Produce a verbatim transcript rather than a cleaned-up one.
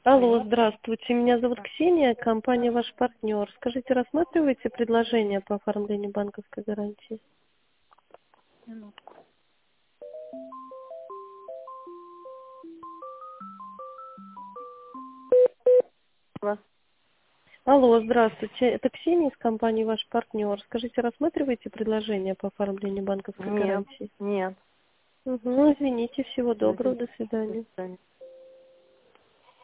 Алло, здравствуйте. Меня зовут Ксения, компания «Ваш партнер». Скажите, рассматриваете предложение по оформлению банковской гарантии? Минутку. Алло. Алло, здравствуйте. Это Ксения из компании «Ваш партнер». Скажите, рассматриваете предложение по оформлению банковской Нет, гарантии? нет. Угу, ну, извините, всего До доброго, до свидания. свидания. До свидания.